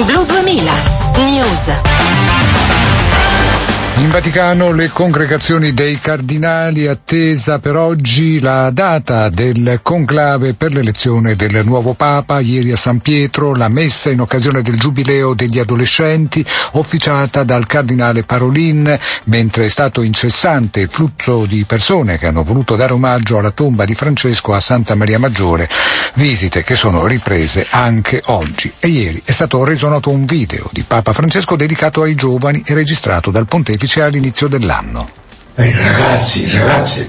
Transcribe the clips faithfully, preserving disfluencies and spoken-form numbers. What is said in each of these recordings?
Blu duemila News. In Vaticano le congregazioni dei cardinali, attesa per oggi la data del conclave per l'elezione del nuovo Papa. Ieri a San Pietro la messa in occasione del Giubileo degli adolescenti, officiata dal cardinale Parolin, mentre è stato incessante il flusso di persone che hanno voluto dare omaggio alla tomba di Francesco a Santa Maria Maggiore, visite che sono riprese anche oggi. E ieri è stato reso noto un video di Papa Francesco dedicato ai giovani e registrato dal pontefice all'inizio dell'anno. Eh, ragazzi, ragazze,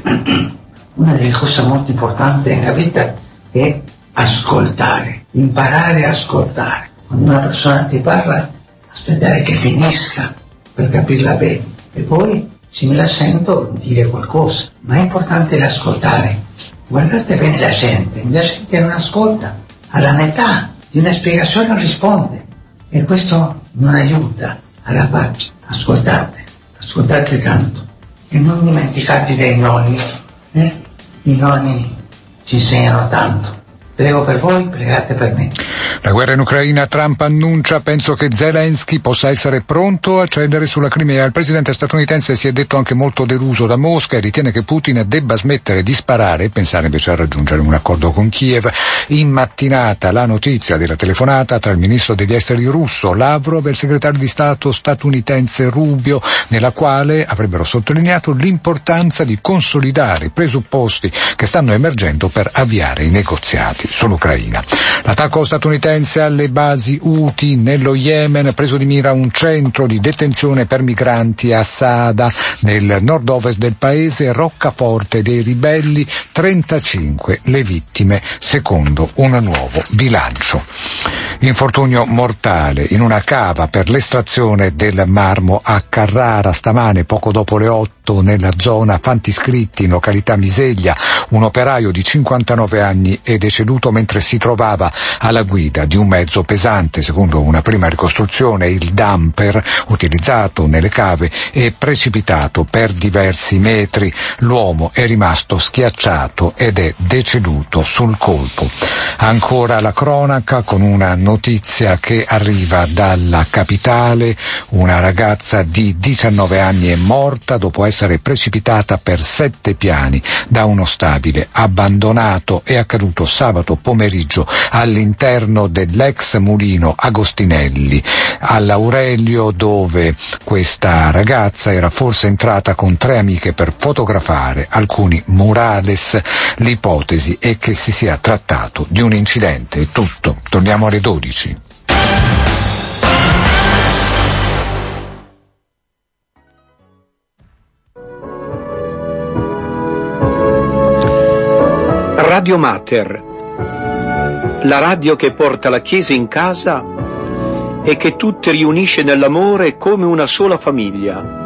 una delle cose molto importanti nella vita è ascoltare, imparare a ascoltare. Quando una persona ti parla, aspettare che finisca per capirla bene e poi, se me la sento, dire qualcosa. Ma è importante l'ascoltare. Guardate bene la gente, la gente non ascolta, alla metà di una spiegazione non risponde e questo non aiuta alla pace. Ascoltate. Ascoltate tanto e non dimenticate dei nonni, eh? I nonni ci insegnano tanto. Prego per voi, pregate per me. La guerra in Ucraina, Trump annuncia, penso che Zelensky possa essere pronto a cedere sulla Crimea. Il presidente statunitense si è detto anche molto deluso da Mosca e ritiene che Putin debba smettere di sparare e pensare invece a raggiungere un accordo con Kiev. In mattinata la notizia della telefonata tra il ministro degli esteri russo Lavrov e il segretario di Stato statunitense Rubio, nella quale avrebbero sottolineato l'importanza di consolidare i presupposti che stanno emergendo per avviare i negoziati sull'Ucraina. L'attacco statunitense alle basi Houthi nello Yemen, preso di mira un centro di detenzione per migranti a Saada, nel nord-ovest del paese, roccaforte dei ribelli, trentacinque le vittime, secondo un nuovo bilancio. Infortunio mortale in una cava per l'estrazione del marmo a Carrara stamane, poco dopo le otto, nella zona Fantiscritti, in località Miseglia. Un operaio di cinquantanove anni è deceduto mentre si trovava alla guida di un mezzo pesante. Secondo una prima ricostruzione, il dumper utilizzato nelle cave è precipitato per diversi metri. L'uomo è rimasto schiacciato ed è deceduto sul colpo. Ancora la cronaca con una notizia che arriva dalla capitale. Una ragazza di diciannove anni è morta dopo essere precipitata per sette piani da uno stabile abbandonato. È accaduto sabato pomeriggio all'interno dell'ex mulino Agostinelli all'Aurelio, dove questa ragazza era forse entrata con tre amiche per fotografare alcuni murales. L'ipotesi è che si sia trattato di un incidente. È tutto, torniamo alle dodici. Radio Mater, la radio che porta la Chiesa in casa e che tutti riunisce nell'amore come una sola famiglia.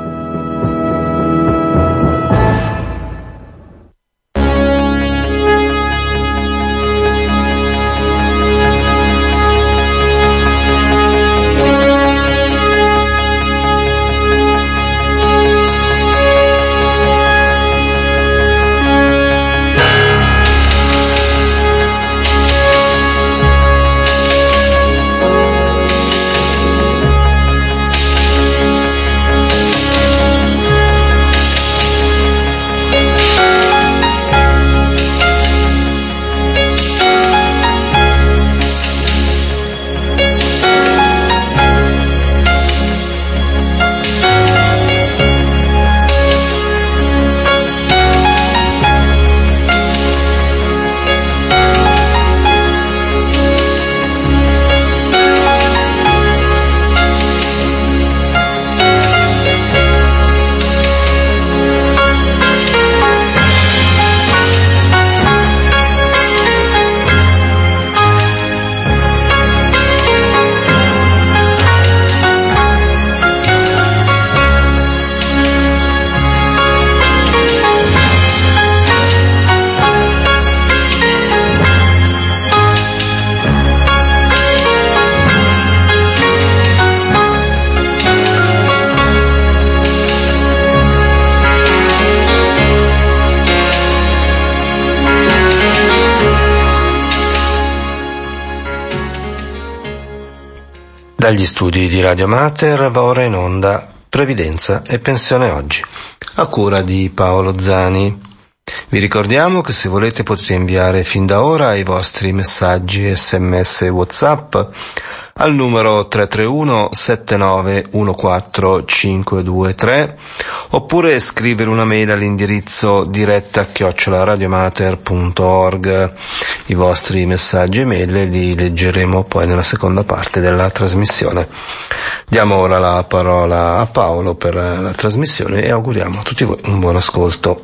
Dagli studi di Radio Mater va ora in onda Previdenza e Pensione Oggi, a cura di Paolo Zani. Vi ricordiamo che se volete potete inviare fin da ora i vostri messaggi sms e WhatsApp al numero tre tre uno sette nove uno quattro cinque due tre oppure scrivere una mail all'indirizzo diretta chiocciola radiomater punto org. I vostri messaggi e mail li leggeremo poi nella seconda parte della trasmissione. Diamo ora la parola a Paolo per la trasmissione e auguriamo a tutti voi un buon ascolto.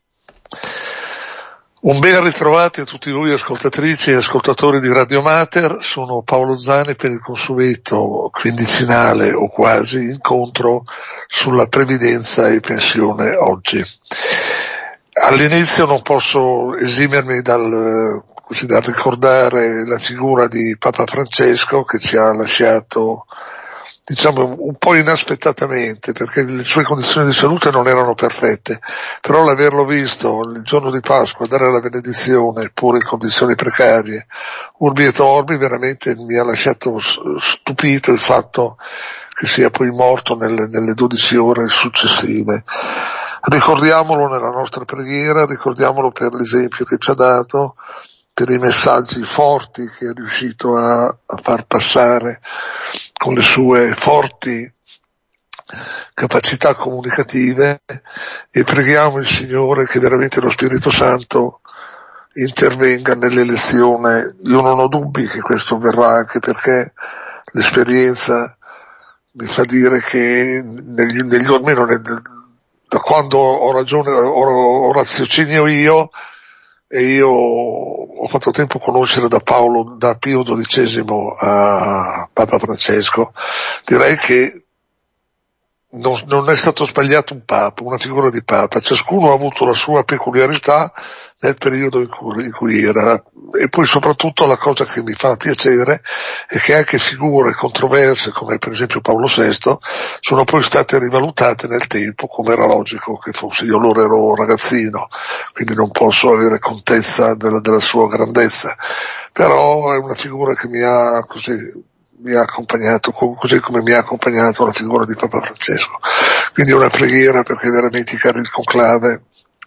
Un ben ritrovati a tutti voi ascoltatrici e ascoltatori di Radio Mater. Sono Paolo Zani per il consueto quindicinale o quasi incontro sulla previdenza e pensione oggi. All'inizio non posso esimermi dal, così, dal ricordare la figura di Papa Francesco, che ci ha lasciato, diciamo, un po' inaspettatamente, perché le sue condizioni di salute non erano perfette, però l'averlo visto il giorno di Pasqua dare la benedizione pure in condizioni precarie, urbi et orbi, veramente mi ha lasciato stupito il fatto che sia poi morto nelle, nelle dodici ore successive. Ricordiamolo nella nostra preghiera, ricordiamolo per l'esempio che ci ha dato, per i messaggi forti che è riuscito a, a far passare con le sue forti capacità comunicative, e preghiamo il Signore che veramente lo Spirito Santo intervenga nell'elezione. Io non ho dubbi che questo avverrà, anche perché l'esperienza mi fa dire che negli, negli almeno nel, da quando ho ragione, ho, ho raziocinio io, e io ho fatto tempo a conoscere da Paolo, da Pio dodicesimo a Papa Francesco, direi che non, non è stato sbagliato un Papa, una figura di Papa. Ciascuno ha avuto la sua peculiarità nel periodo in cui, in cui era, e poi soprattutto la cosa che mi fa piacere è che anche figure controverse come per esempio Paolo sesto sono poi state rivalutate nel tempo, come era logico che fosse. Io allora ero ragazzino, quindi non posso avere contezza della, della sua grandezza, però è una figura che mi ha così mi ha accompagnato, così come mi ha accompagnato la figura di Papa Francesco. Quindi una preghiera perché veramente il conclave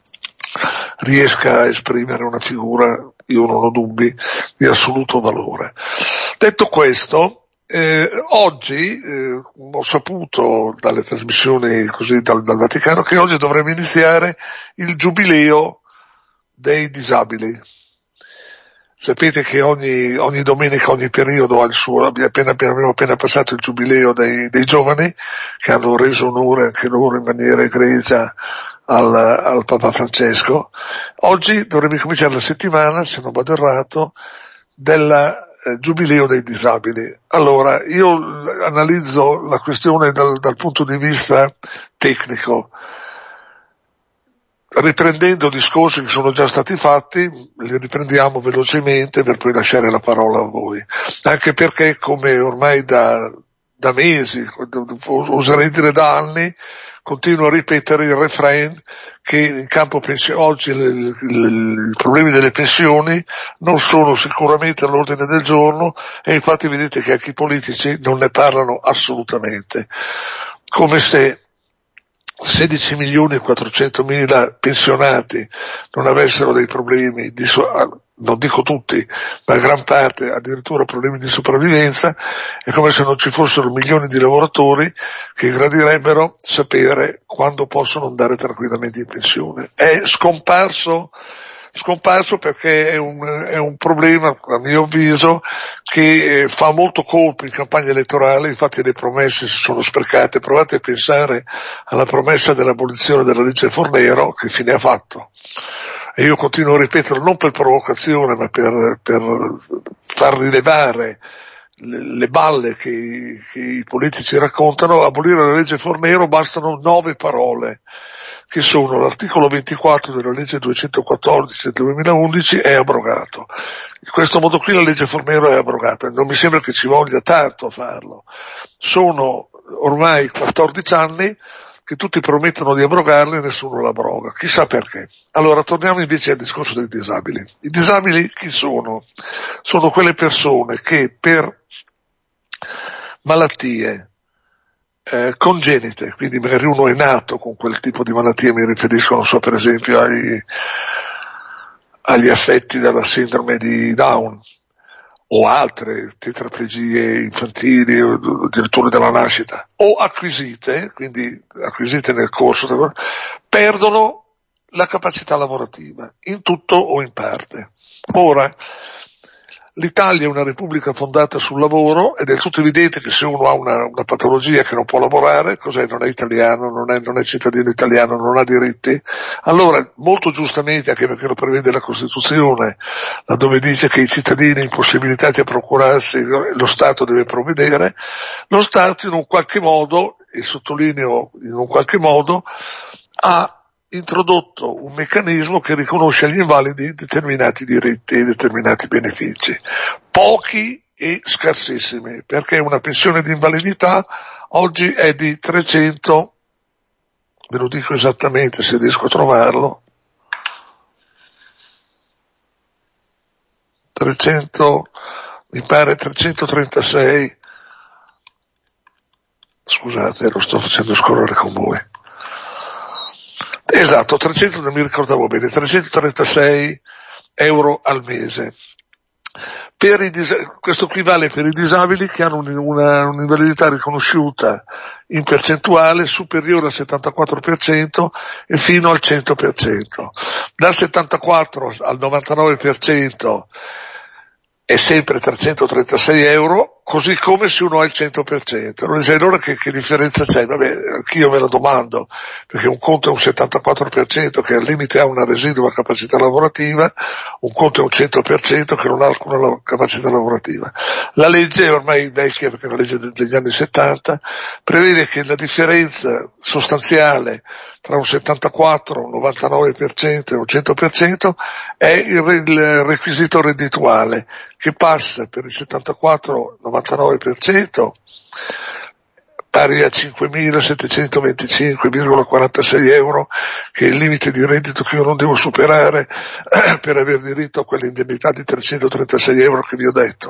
riesca a esprimere una figura, io non ho dubbi, di assoluto valore. Detto questo, eh, oggi eh, ho saputo dalle trasmissioni così dal, dal Vaticano che oggi dovremmo iniziare il giubileo dei disabili. Sapete che ogni, ogni domenica, ogni periodo ha il suo, appena, abbiamo appena passato il giubileo dei, dei giovani, che hanno reso onore anche loro in maniera egregia al, al Papa Francesco. Oggi dovrebbe cominciare la settimana, se non vado errato, del eh, giubileo dei disabili. Allora, io analizzo la questione dal, dal punto di vista tecnico, riprendendo discorsi che sono già stati fatti, li riprendiamo velocemente per poi lasciare la parola a voi, anche perché come ormai da, da mesi, oserei dire da anni, continuo a ripetere il refrain che in campo pensione oggi i problemi delle pensioni non sono sicuramente all'ordine del giorno, e infatti vedete che anche i politici non ne parlano assolutamente, come se sedici milioni e quattrocentomila pensionati non avessero dei problemi di, non dico tutti, ma gran parte addirittura problemi di sopravvivenza, è come se non ci fossero milioni di lavoratori che gradirebbero sapere quando possono andare tranquillamente in pensione. È scomparso scomparso perché è un, è un problema, a mio avviso, che fa molto colpo in campagna elettorale. Infatti le promesse si sono sprecate. Provate a pensare alla promessa dell'abolizione della legge Fornero, che fine ha fatto? E io continuo a ripeterlo non per provocazione, ma per, per far rilevare le, le balle che, che i politici raccontano. Abolire la legge Fornero bastano nove parole, che sono: l'articolo ventiquattro della legge duecentoquattordici del duemilaundici è abrogato. In questo modo qui la legge Fornero è abrogata. Non mi sembra che ci voglia tanto a farlo. Sono ormai quattordici anni che tutti promettono di abrogarla e nessuno la abroga. Chissà perché. Allora, torniamo invece al discorso dei disabili. I disabili chi sono? Sono quelle persone che per malattie eh, congenite, quindi magari uno è nato con quel tipo di malattie, mi riferisco, non so, per esempio ai, agli affetti dalla sindrome di Down o altre tetraplegie infantili o addirittura della nascita, o acquisite, quindi acquisite nel corso del, perdono la capacità lavorativa, in tutto o in parte. Ora, l'Italia è una repubblica fondata sul lavoro ed è del tutto evidente che se uno ha una, una patologia che non può lavorare, cos'è? Non è italiano, non è, non è cittadino italiano, non ha diritti. Allora, molto giustamente, anche perché lo prevede la Costituzione, laddove dice che i cittadini impossibilitati a procurarsi lo Stato deve provvedere, lo Stato in un qualche modo, e sottolineo in un qualche modo, ha introdotto un meccanismo che riconosce agli invalidi determinati diritti e determinati benefici, pochi e scarsissimi, perché una pensione di invalidità oggi è di trecento, ve lo dico esattamente se riesco a trovarlo, trecento, mi pare trecentotrentasei, scusate, lo sto facendo scorrere con voi. Esatto, trecento, non mi ricordavo bene, trecentotrentasei euro al mese. Per i dis- questo qui vale per i disabili che hanno una, un'invalidità riconosciuta in percentuale superiore al settantaquattro per cento e fino al cento per cento. Dal settantaquattro al novantanove per cento è sempre trecentotrentasei euro, così come se uno ha il cento per cento. Allora che, che differenza c'è? Vabbè, anch'io me la domando, perché un conto è un settantaquattro per cento che al limite ha una residua capacità lavorativa, un conto è un cento per cento che non ha alcuna capacità lavorativa. La legge è ormai vecchia, perché è una legge degli anni settanta, prevede che la differenza sostanziale tra un settantaquattro, un novantanove per cento e un cento per cento è il, il requisito reddituale, che passa per il settantaquattro novantanove per cento pari a cinquemilasettecentoventicinque virgola quarantasei euro, che è il limite di reddito che io non devo superare per aver diritto a quell'indennità di trecentotrentasei euro che vi ho detto.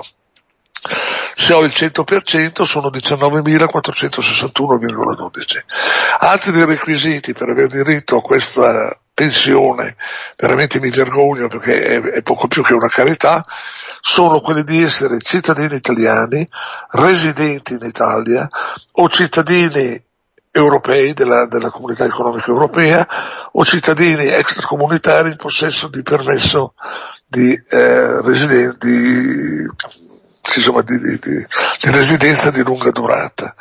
Se ho il cento per cento sono diciannovemilaquattrocentosessantuno virgola dodici. Altri requisiti per aver diritto a questa pensione, veramente mi vergogno perché è, è poco più che una carità, sono quelli di essere cittadini italiani, residenti in Italia o cittadini europei della, della comunità economica europea o cittadini extracomunitari in possesso di permesso di, eh, residen- di, insomma, di, di, di, di residenza di lunga durata.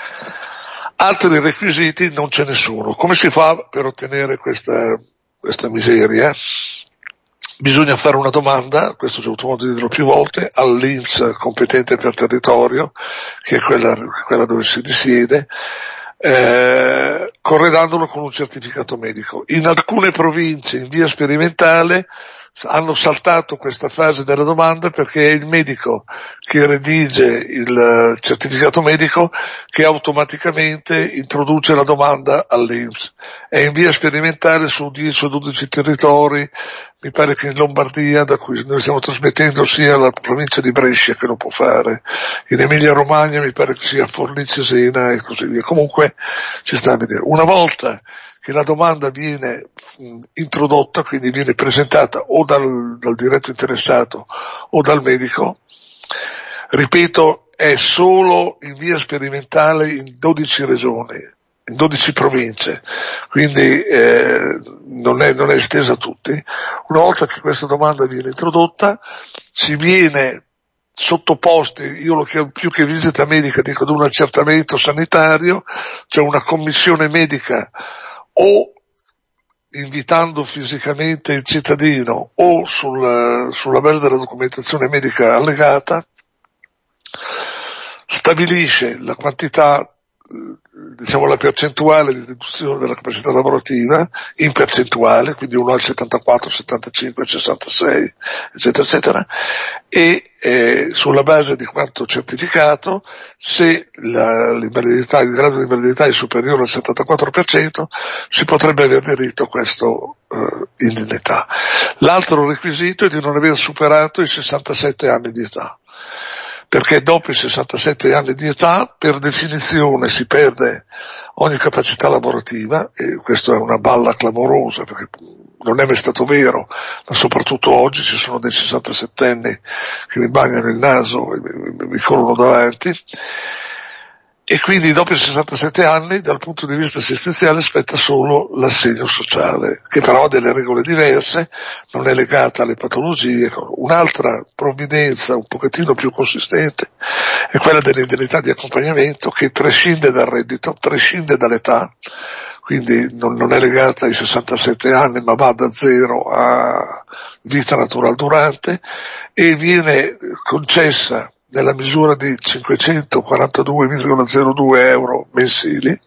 Altri requisiti non ce ne sono. Come si fa per ottenere questa, questa miseria? Bisogna fare una domanda, questo ho già avuto modo di dirlo più volte, all'I N P S competente per territorio, che è quella, quella dove si risiede, eh, corredandolo con un certificato medico. In alcune province, in via sperimentale, hanno saltato questa fase della domanda perché è il medico che redige il certificato medico che automaticamente introduce la domanda all'I N P S. È in via sperimentale su dieci o dodici territori, mi pare che in Lombardia, da cui noi stiamo trasmettendo, sia la provincia di Brescia che lo può fare, in Emilia Romagna mi pare che sia Forlì Cesena e così via. Comunque ci sta a vedere. Una volta che la domanda viene mh, introdotta, quindi viene presentata o dal, dal diretto interessato o dal medico, ripeto, è solo in via sperimentale in dodici regioni, in dodici province, quindi eh, non è, non è estesa a tutti. Una volta che questa domanda viene introdotta, si viene sottoposti, io lo chiamo più che visita medica, dico ad un accertamento sanitario, cioè una commissione medica o invitando fisicamente il cittadino o sul, sulla base della documentazione medica allegata, stabilisce la quantità, diciamo la percentuale di riduzione della capacità lavorativa in percentuale, quindi uno al settantaquattro, settantacinque, sessantasei, eccetera, eccetera, e eh, sulla base di quanto certificato, se la, l'invalidità, il grado di invalidità è superiore al settantaquattro per cento, si potrebbe aver diritto a questo eh, indennità. L'altro requisito è di non aver superato i sessantasette anni di età. perché dopo i sessantasette anni di età per definizione si perde ogni capacità lavorativa, e questa è una balla clamorosa perché non è mai stato vero, ma soprattutto oggi ci sono dei sessantasettenni che mi bagnano il naso e mi, mi corrono davanti, e quindi dopo i sessantasette anni dal punto di vista assistenziale spetta solo l'assegno sociale, che però ha delle regole diverse, non è legata alle patologie. Un'altra provvidenza un pochettino più consistente è quella dell'indennità di accompagnamento, che prescinde dal reddito, prescinde dall'età, quindi non, non è legata ai sessantasette anni, ma va da zero a vita natural durante, e viene concessa nella misura di cinquecentoquarantadue virgola zero due euro mensili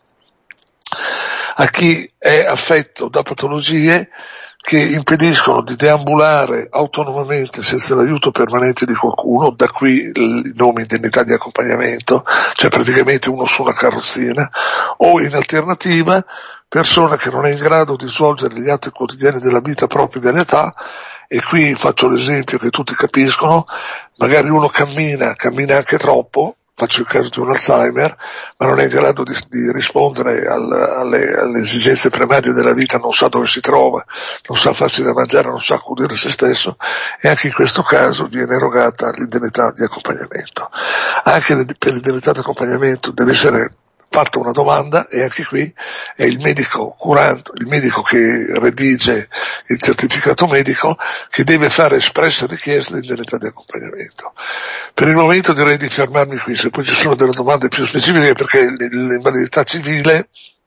a chi è affetto da patologie che impediscono di deambulare autonomamente senza l'aiuto permanente di qualcuno, da qui il nome indennità di accompagnamento, cioè praticamente uno su una carrozzina, o in alternativa persona che non è in grado di svolgere gli atti quotidiani della vita propri dell'età. E qui faccio l'esempio che tutti capiscono, magari uno cammina, cammina anche troppo, faccio il caso di un Alzheimer, ma non è in grado di, di rispondere al, alle, alle esigenze primarie della vita, non sa dove si trova, non sa farsi da mangiare, non sa accudire se stesso, e anche in questo caso viene erogata l'indennità di accompagnamento. Anche per l'indennità di accompagnamento deve essere fatta una domanda, e anche qui è il medico curante, il medico che redige il certificato medico, che deve fare espressa richiesta di indennità di accompagnamento. Per il momento direi di fermarmi qui, se poi ci sono delle domande più specifiche, perché l'invalidità civile,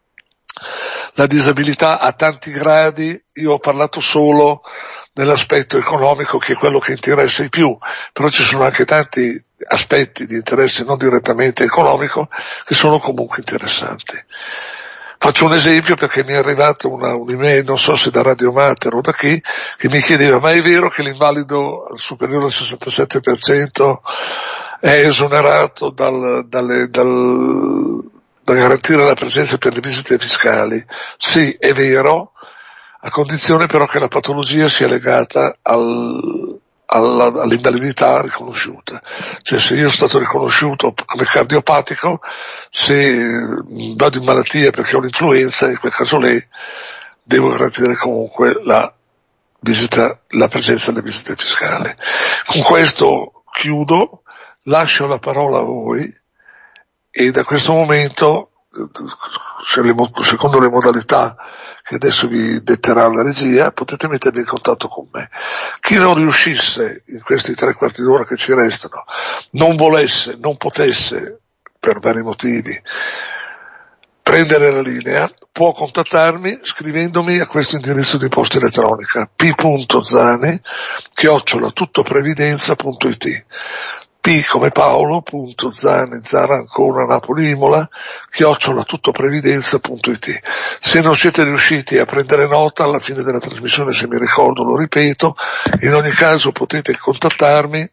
la disabilità ha tanti gradi, io ho parlato solo dell'aspetto economico, che è quello che interessa di più, però ci sono anche tanti aspetti di interesse non direttamente economico che sono comunque interessanti. Faccio un esempio perché mi è arrivata una, un'email, non so se da Radio Mater o da chi, che mi chiedeva: ma è vero che l'invalido superiore al sessantasette per cento è esonerato dal, dalle, dal, da garantire la presenza per le visite fiscali? Sì, è vero, a condizione però che la patologia sia legata al, alla, all'invalidità riconosciuta. Cioè, se io sono stato riconosciuto come cardiopatico, se vado in malattia perché ho l'influenza, in quel caso lì devo garantire comunque la visita, la presenza delle visite fiscali. Con questo chiudo, lascio la parola a voi, e da questo momento, secondo le modalità che adesso vi detterà la regia, potete mettervi in contatto con me. Chi non riuscisse in questi tre quarti d'ora che ci restano, non volesse, non potesse, per vari motivi, prendere la linea, può contattarmi scrivendomi a questo indirizzo di posta elettronica: p punto zani chiocciola tuttoprevidenza punto it. P come Paolo, punto Zani, Zara, Ancona, Napoli, Imola, chiocciola tuttoprevidenza punto it. Se non siete riusciti a prendere nota, alla fine della trasmissione, se mi ricordo, lo ripeto. In ogni caso potete contattarmi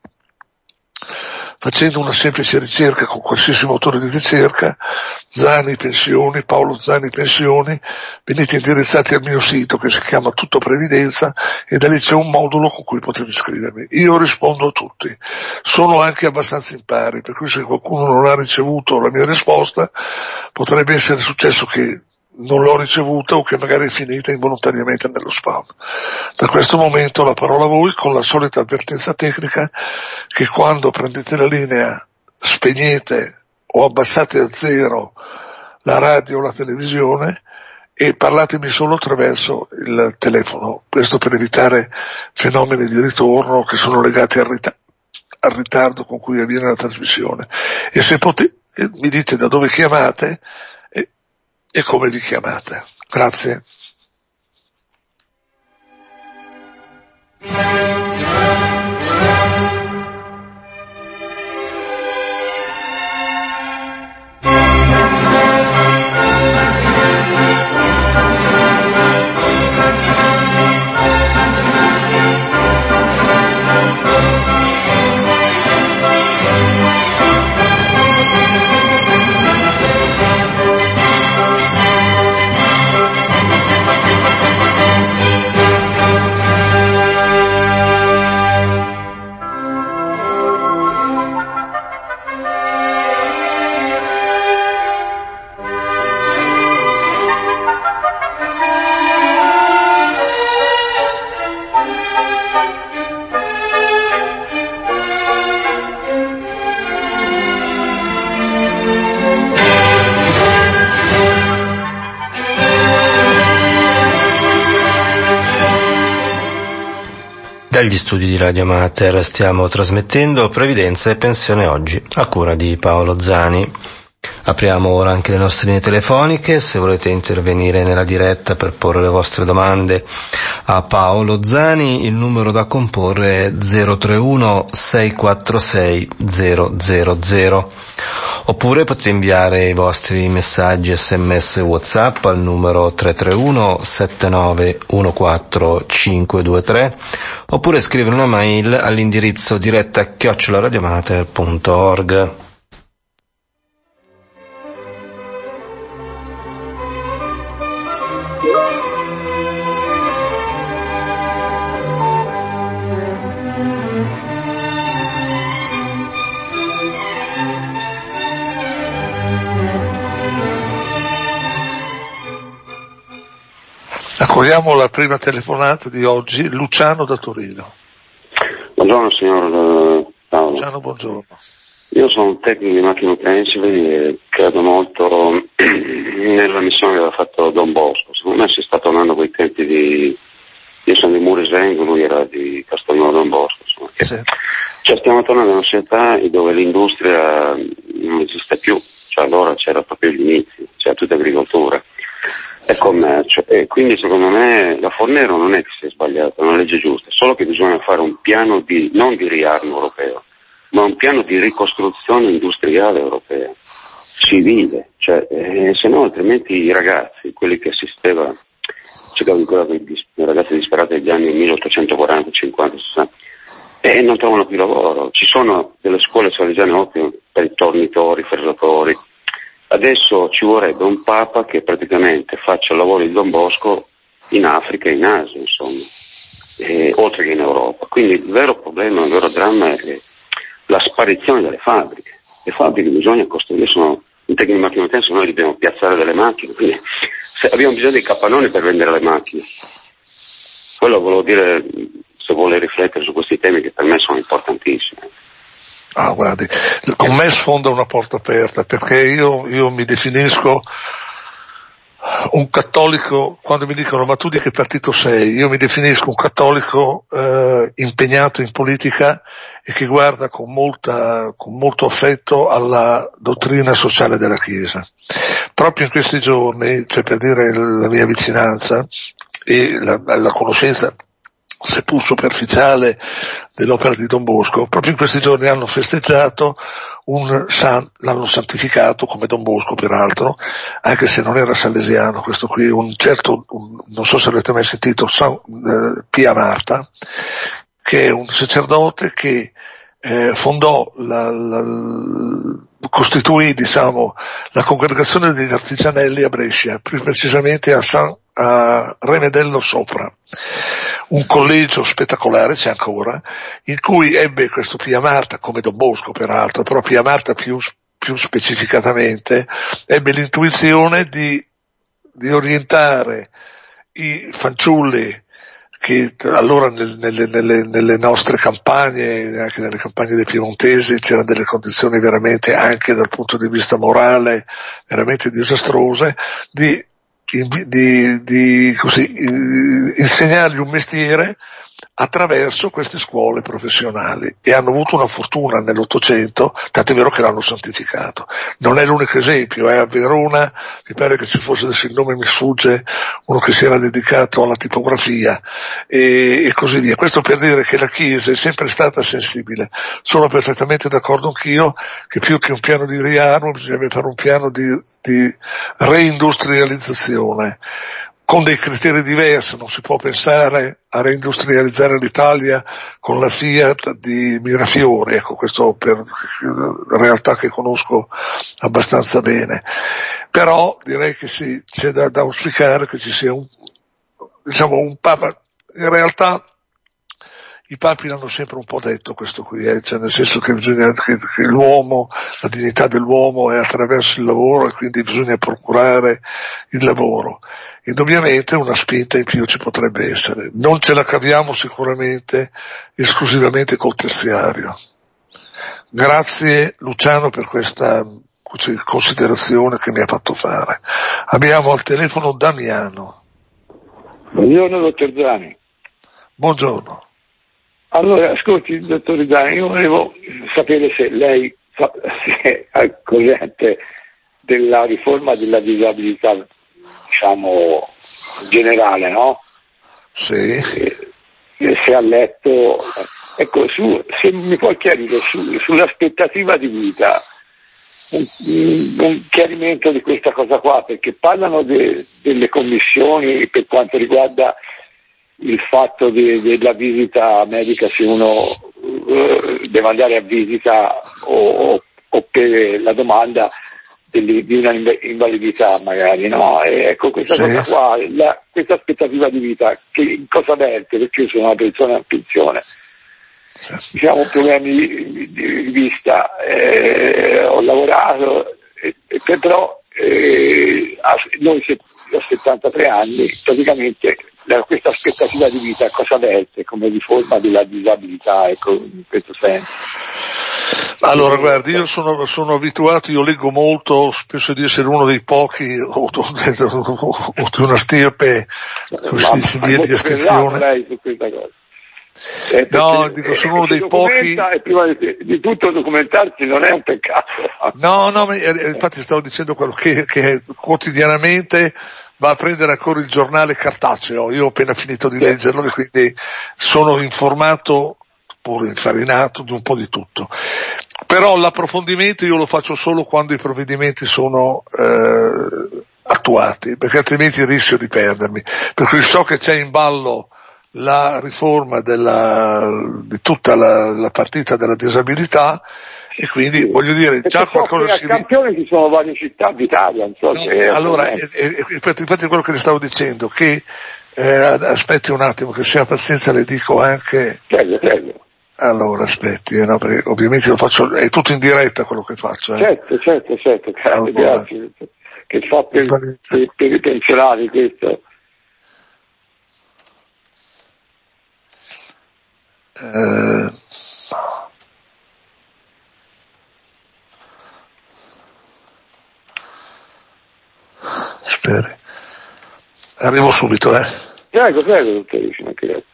facendo una semplice ricerca con qualsiasi motore di ricerca, Zani Pensioni, Paolo Zani Pensioni, venite indirizzati al mio sito che si chiama Tutto Previdenza, e da lì c'è un modulo con cui potete scrivermi. Io rispondo a tutti, sono anche abbastanza in pari, per cui se qualcuno non ha ricevuto la mia risposta potrebbe essere successo che non l'ho ricevuta o che magari è finita involontariamente nello spam. Da questo momento la parola a voi, con la solita avvertenza tecnica che quando prendete la linea spegnete o abbassate a zero la radio o la televisione e parlatemi solo attraverso il telefono, questo per evitare fenomeni di ritorno che sono legati al, rit- al ritardo con cui avviene la trasmissione. E se potete mi dite da dove chiamate e come vi chiamate. Grazie. Dagli studi di Radio Mater stiamo trasmettendo Previdenza e Pensione Oggi, a cura di Paolo Zani. Apriamo ora anche le nostre linee telefoniche, se volete intervenire nella diretta per porre le vostre domande a Paolo Zani, il numero da comporre è zero tre uno sei quattro sei zero zero zero, oppure potete inviare i vostri messaggi sms WhatsApp al numero tre tre uno sette nove uno quattro cinque due tre, oppure scrivere una mail all'indirizzo diretta chiocciola radiomater punto org. Accogliamo la prima telefonata di oggi, Luciano da Torino. Buongiorno signor Paolo. Luciano, buongiorno. Io sono un tecnico di macchine utensili e credo molto nella missione che aveva fatto Don Bosco. Secondo me si sta tornando quei tempi di... Io sono di Murisengo, lui era di Castelnuovo Don Bosco. Insomma, che... sì. Cioè stiamo tornando a una società dove l'industria non esiste più, cioè allora c'era proprio gli inizi, c'era tutta agricoltura e commercio, e quindi secondo me la Fornero non è che sia sbagliata, è una legge giusta, solo che bisogna fare un piano di, non di riarmo europeo, ma un piano di ricostruzione industriale europea, civile, cioè, eh, se no altrimenti i ragazzi, quelli che assisteva, cercavo di curare i ragazzi disperati degli anni milleottocentoquaranta, cinquanta, sessanta, e non trovano più lavoro. Ci sono delle scuole salesiane ottime per i tornitori, fresatori. Adesso ci vorrebbe un Papa che praticamente faccia il lavoro di Don Bosco in Africa e in Asia, insomma, e, oltre che in Europa. Quindi il vero problema, il vero dramma è la sparizione delle fabbriche. Le fabbriche bisogna costruire, sono in tecnico di macchine utensili, noi dobbiamo piazzare delle macchine, quindi se abbiamo bisogno dei capannoni per vendere le macchine. Quello volevo dire, se vuole riflettere su questi temi che per me sono importantissimi. Ah, guardi, con me sfonda una porta aperta, perché io, io mi definisco un cattolico. Quando mi dicono ma tu di che partito sei, io mi definisco un cattolico eh, impegnato in politica e che guarda con molta, con molto affetto alla dottrina sociale della Chiesa. Proprio in questi giorni, cioè per dire la mia vicinanza e la, la conoscenza seppur superficiale dell'opera di Don Bosco, proprio in questi giorni hanno festeggiato un san, l'hanno santificato come Don Bosco peraltro, anche se non era salesiano questo qui, un certo, un, non so se avete mai sentito, San, eh, Pia Marta, che è un sacerdote che eh, fondò la, la, costituì diciamo la congregazione degli artigianelli a Brescia, più precisamente a San a Remedello Sopra, un collegio spettacolare, c'è ancora, in cui ebbe questo Pia Marta, come Don Bosco peraltro, però Pia Marta più, più specificatamente, ebbe l'intuizione di, di orientare i fanciulli che allora nel, nelle, nelle, nelle nostre campagne, anche nelle campagne dei piemontesi, c'erano delle condizioni veramente, anche dal punto di vista morale, veramente disastrose, di Di, di così, insegnargli un mestiere attraverso queste scuole professionali, e hanno avuto una fortuna nell'Ottocento, tant'è vero che l'hanno santificato. Non è l'unico esempio, è a Verona, mi pare che ci fosse, adesso il nome mi sfugge, uno che si era dedicato alla tipografia e, e così via. Questo per dire che la Chiesa è sempre stata sensibile. Sono perfettamente d'accordo anch'io che più che un piano di riarmo bisognerebbe fare un piano di, di reindustrializzazione, con dei criteri diversi. Non si può pensare a reindustrializzare l'Italia con la Fiat di Mirafiori, ecco, questo per realtà che conosco abbastanza bene. Però direi che sì, c'è da, da auspicare che ci sia un, diciamo, un Papa. In realtà i papi l'hanno sempre un po' detto questo qui, eh? Cioè nel senso che bisogna che, che l'uomo, la dignità dell'uomo è attraverso il lavoro, e quindi bisogna procurare il lavoro. Indubbiamente una spinta in più ci potrebbe essere. Non ce la caviamo sicuramente esclusivamente col terziario. Grazie Luciano per questa considerazione che mi ha fatto fare. Abbiamo al telefono Damiano. Buongiorno dottor Zani. Buongiorno. Allora, ascolti, dottor Rizani, io volevo sapere se lei se è al corrente della riforma della disabilità, diciamo, generale, no? Sì. E, e se ha letto, ecco, su, se mi può chiarire su, sull'aspettativa di vita, un, un chiarimento di questa cosa qua, perché parlano de, delle commissioni per quanto riguarda il fatto de, della visita medica, se uno uh, deve andare a visita o, o, o per la domanda di, di una invalidità magari, no? E ecco, questa sì. cosa qua, la, questa aspettativa di vita, che in cosa verte? Perché io sono una persona in pensione, sì. Diciamo problemi di, di vista, eh, ho lavorato, eh, però eh, noi se, ho settantatré anni, praticamente la, questa aspettativa di vita cosa verte come riforma della disabilità, ecco, in questo senso. Allora, guardi, io sono, sono abituato, io leggo molto, penso di essere uno dei pochi, o, o, o di una stirpe, come si dice, via di estinzione. Lei su questa cosa. Eh, no, dico, sono uno dei pochi. E prima di, di tutto documentarsi non è un peccato. No, no, ma, eh, infatti stavo dicendo quello che, che quotidianamente va a prendere ancora il giornale cartaceo. Io ho appena finito di leggerlo e quindi sono informato, pure infarinato, di un po' di tutto. Però l'approfondimento io lo faccio solo quando i provvedimenti sono eh, attuati, perché altrimenti rischio di perdermi. Per cui so che c'è in ballo la riforma della, di tutta la, la partita della disabilità e quindi sì. Voglio dire perché già qualcosa so si... a Campione ci sono varie città d'Italia, non so no, se allora è, è, è, infatti quello che le stavo dicendo, che eh, aspetti un attimo che se ha pazienza le dico anche prego, prego. Allora aspetti, eh, no, perché ovviamente lo faccio, è tutto in diretta quello che faccio. Eh. Certo, certo, certo, grazie, allora, grazie. Che fa per, per, per i pensionati questo. Eh, speri. Arrivo subito, eh. Prego, prego, dottore, ci mancherebbe.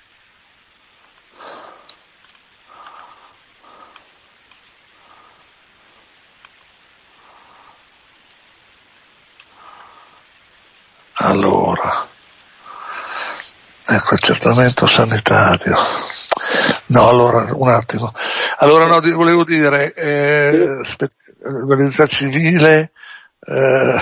Allora, ecco, accertamento sanitario. No, allora, un attimo. Allora, no, volevo dire, eh, validità civile, eh,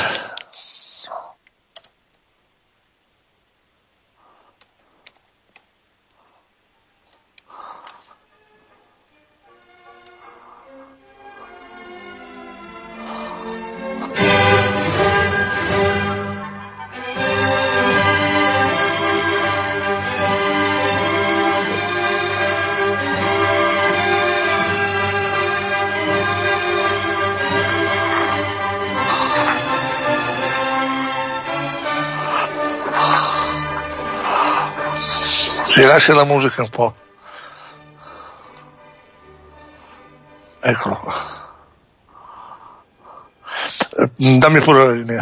si lascia la musica un po'. Eccolo qua. Eh, dammi pure la linea.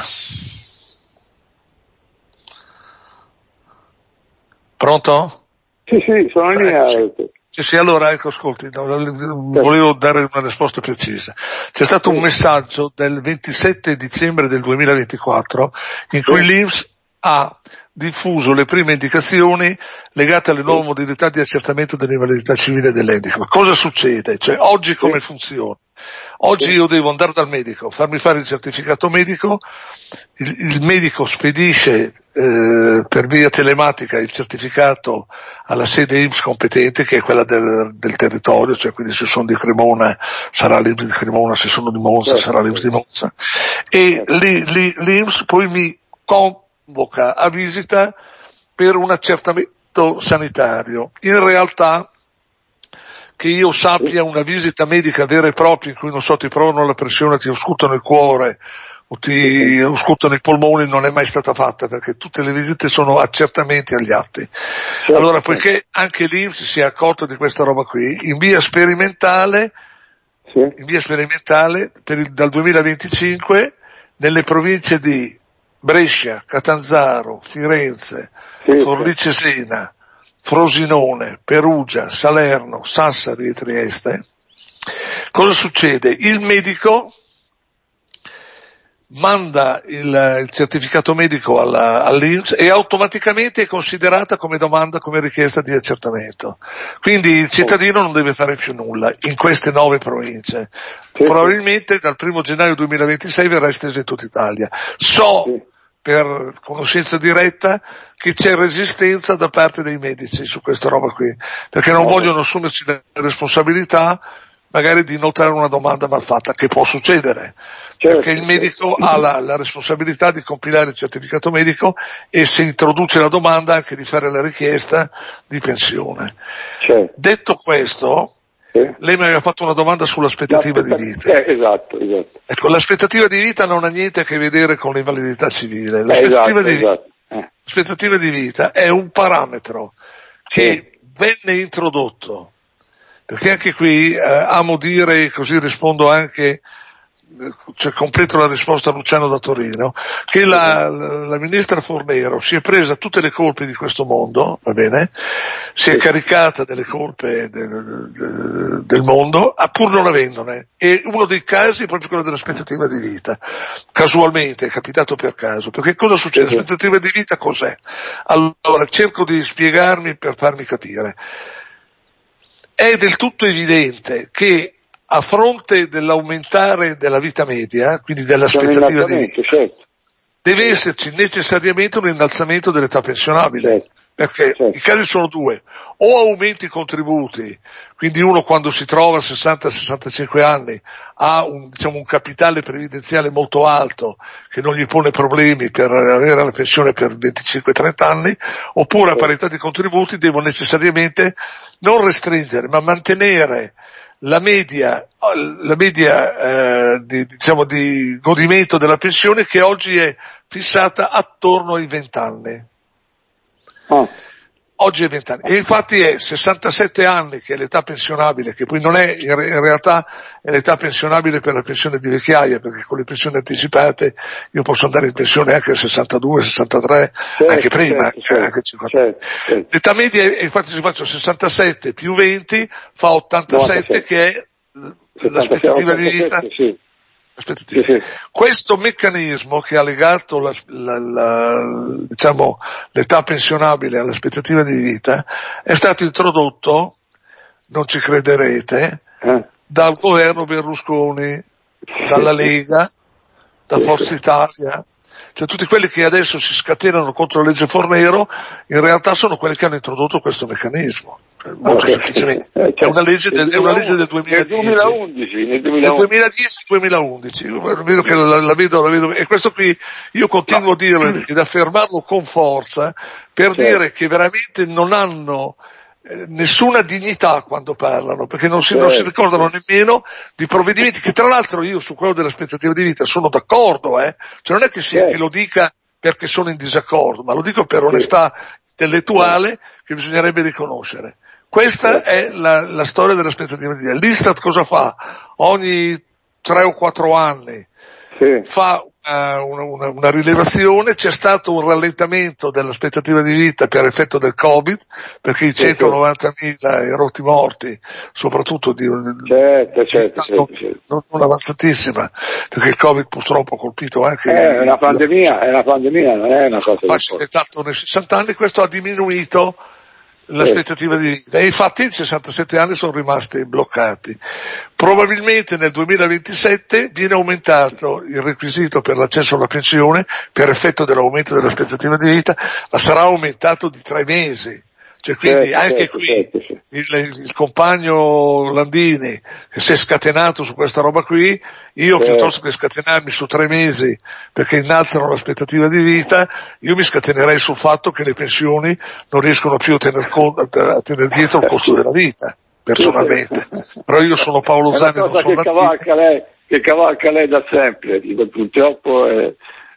Pronto? Sì, sì, sono in linea. Sì, sì, allora, ecco, ascolti, no, volevo dare una risposta precisa. C'è stato un messaggio del ventisette dicembre del duemilaventiquattro in cui l'I N P S ha diffuso le prime indicazioni legate alle nuove modalità di accertamento dell'invalidità civile e dell'handicap. Cosa succede? Cioè, oggi come funziona? Oggi io devo andare dal medico, farmi fare il certificato medico, il, il medico spedisce eh, per via telematica il certificato alla sede I N P S competente, che è quella del, del territorio, cioè quindi se sono di Cremona sarà l'I N P S di Cremona, se sono di Monza sarà l'I N P S di Monza, e l'I N P S poi mi convoca a visita per un accertamento sanitario. In realtà, che io sappia, una visita medica vera e propria in cui, non so, ti provano la pressione, ti auscultano il cuore o ti auscultano i polmoni, non è mai stata fatta, perché tutte le visite sono accertamenti agli atti. Allora, poiché anche l'I N P S si è accorto di questa roba qui, in via sperimentale, in via sperimentale per il, dal duemilaventicinque nelle province di Brescia, Catanzaro, Firenze, Forlì Cesena, Frosinone, Perugia, Salerno, Sassari e Trieste, cosa succede? Il medico manda il, il certificato medico alla, all'I N P S e automaticamente è considerata come domanda, come richiesta di accertamento. Quindi il cittadino non deve fare più nulla in queste nove province. Sì, probabilmente sì. Dal primo gennaio duemilaventisei verrà estesa in tutta Italia. So sì. per conoscenza diretta che c'è resistenza da parte dei medici su questa roba qui, perché non oh. vogliono assumersi le responsabilità magari di notare una domanda mal fatta, che può succedere, certo, perché il medico certo. ha la, la responsabilità di compilare il certificato medico e se introduce la domanda anche di fare la richiesta di pensione. Certo. Detto questo, sì. lei mi aveva fatto una domanda sull'aspettativa di vita. Eh, esatto, esatto. Ecco, l'aspettativa di vita non ha niente a che vedere con l'invalidità civile. L'aspettativa, eh, esatto, di, vita, esatto. Eh. l'aspettativa di vita è un parametro che sì. venne introdotto. Perché anche qui eh, amo dire, così rispondo anche, cioè completo la risposta a Luciano da Torino, che la, la, la ministra Fornero si è presa tutte le colpe di questo mondo, va bene? Si è caricata delle colpe del, del, del mondo, pur non avendone. E uno dei casi è proprio quello dell'aspettativa di vita. Casualmente, è capitato per caso. Perché cosa succede? L'aspettativa di vita cos'è? Allora, cerco di spiegarmi per farmi capire. È del tutto evidente che a fronte dell'aumentare della vita media, quindi dell'aspettativa di vita, certo. deve esserci necessariamente un innalzamento dell'età pensionabile, certo. perché certo. i casi sono due: o aumenti i contributi, quindi uno quando si trova a sessanta sessantacinque anni ha un, diciamo, un capitale previdenziale molto alto che non gli pone problemi per avere la pensione per venticinque trenta anni, oppure a parità di contributi devo necessariamente non restringere ma mantenere la media, la media eh, di, diciamo, di godimento della pensione, che oggi è fissata attorno ai venti anni. Oh. Oggi è venti anni. E infatti è sessantasette anni che è l'età pensionabile, che poi non è, in realtà è l'età pensionabile per la pensione di vecchiaia, perché con le pensioni anticipate io posso andare in pensione anche a sessantadue, sessantatré, certo, anche prima, certo, anche, anche cinquanta. Certo, certo. L'età media è, infatti se faccio sessantasette più venti fa ottantasette, novantasette. Che è l'aspettativa di vita. Sì. Sì, sì. Questo meccanismo che ha legato la, la, la, diciamo, l'età pensionabile all'aspettativa di vita è stato introdotto, non ci crederete, eh? dal governo Berlusconi, dalla Lega, da Forza Italia. Cioè tutti quelli che adesso si scatenano contro la legge Fornero in realtà sono quelli che hanno introdotto questo meccanismo. Molto okay. semplicemente. È una legge del, è una legge del duemiladieci. Nel duemilaundici, nel duemiladieci duemilaundici. Vedo che la, la vedo, la vedo. E questo qui io continuo no. a dirlo ed affermarlo con forza per certo. dire che veramente non hanno eh, nessuna dignità quando parlano, perché non si, certo. non si ricordano nemmeno di provvedimenti che tra l'altro io su quello dell'aspettativa di vita sono d'accordo, eh. Cioè non è che sia certo. che lo dica perché sono in disaccordo, ma lo dico per onestà certo. intellettuale certo. che bisognerebbe riconoscere. Questa è la, la storia dell'aspettativa di vita. L'Istat cosa fa? Ogni tre o quattro anni sì. fa una, una, una rilevazione. C'è stato un rallentamento dell'aspettativa di vita per effetto del Covid, perché i centonovantamila erotti morti, soprattutto di, certo, certo, certo, certo. Non, non avanzatissima, perché il Covid purtroppo ha colpito anche... È una pandemia, è una pandemia, non è una cosa... Fascia d'età nei sessanta anni, questo ha diminuito l'aspettativa di vita e infatti i sessantasette anni sono rimasti bloccati. Probabilmente nel duemilaventisette viene aumentato il requisito per l'accesso alla pensione per effetto dell'aumento dell'aspettativa di vita, ma sarà aumentato di tre mesi. Cioè quindi certo, anche certo, qui certo, certo. Il, il compagno Landini che si è scatenato su questa roba qui, io certo. piuttosto che scatenarmi su tre mesi perché innalzano l'aspettativa di vita, io mi scatenerei sul fatto che le pensioni non riescono più a tener, conto, a tener dietro il costo della vita, personalmente. Però io sono Paolo Zani, non sono che cavalca, lei, che cavalca lei da sempre, dico, purtroppo è,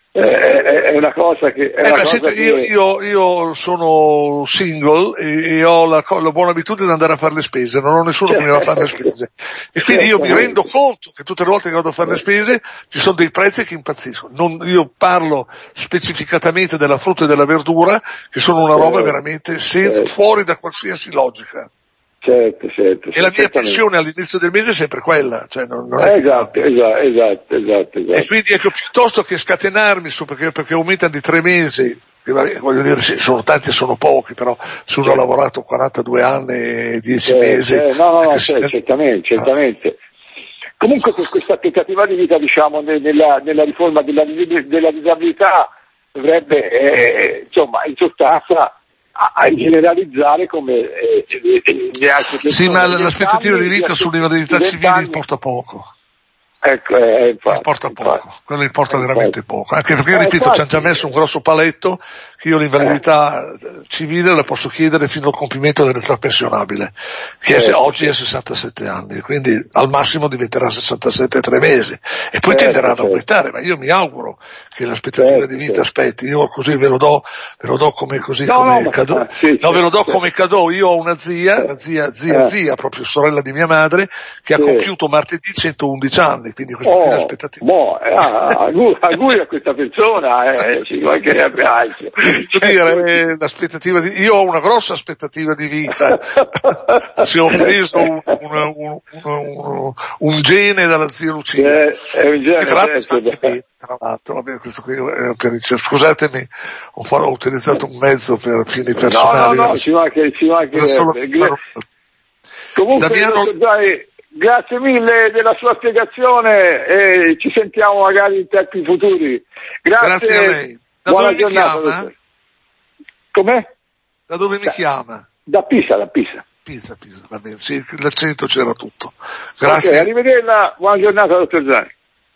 è una cosa che, è eh, una beh, cosa senta, che... io, io, io sono single e, e ho la, la buona abitudine di andare a fare le spese, non ho nessuno che mi va a fare le spese, e quindi io mi rendo conto che tutte le volte che vado a fare le spese ci sono dei prezzi che impazziscono. Non, io parlo specificatamente della frutta e della verdura, che sono una roba veramente senza, fuori da qualsiasi logica. Certo, certo. E la mia pensione all'inizio del mese è sempre quella, cioè non, non è esatto, esatto, esatto, esatto, esatto. E quindi ecco, piuttosto che scatenarmi su perché, perché aumentano di tre mesi, voglio dire, sì, sono tanti e sono pochi, però se uno ha lavorato quarantadue anni e dieci certo, mesi. Certo, no, no, no, si... certamente, certamente. Comunque questa aspettativa di vita, diciamo, nella, nella riforma della, della disabilità dovrebbe, eh, insomma, in sostanza, a generalizzare come eh, le altre persone. Sì, ma l'aspettativa di vita sull'invalidità civile importa poco. Ecco, eh, infatti, importa poco, infatti. quello importa eh, veramente infatti. poco, anche perché, eh, ripeto, infatti. ci hanno già messo un grosso paletto che io l'invalidità eh. civile la posso chiedere fino al compimento dell'età pensionabile, che eh, è, oggi è sessantasette anni, quindi al massimo diventerà sessantasette e tre mesi, e poi eh, tenderà ad aumentare, ma io mi auguro che l'aspettativa eh, di vita eh. aspetti, io così ve lo do, ve lo do come così, no, come no, cadeau, ma, sì, no, ve lo do sì. come cadeau, io ho una zia, una zia, zia, eh. zia, proprio sorella di mia madre, che sì. ha compiuto martedì centoundici anni, quindi questa oh. qui è l'aspettativa. Boh, ah, auguri a questa persona, eh, ci mancherebbe altro. Dire, l'aspettativa di, io ho una grossa aspettativa di vita, se ho preso un, un, un, un, un gene dalla zia Lucia, eh, è un gene, che tra l'altro sta certo, bene, tra l'altro, vabbè, questo qui è per, scusatemi, ho, fatto, ho utilizzato un mezzo per fini personali. No, no, no, ci mancherebbe, ci mancherebbe. Comunque, Damiano... grazie mille della sua spiegazione e ci sentiamo magari in tempi futuri. Grazie, grazie a lei. Da buona dove giornata, mi chiama? Com'è? Da dove mi da, chiama? Da Pisa, da Pisa. Pisa, Pisa, va bene, sì, l'accento c'era tutto. Grazie. Okay, arrivederla, buona giornata, dottor Zani.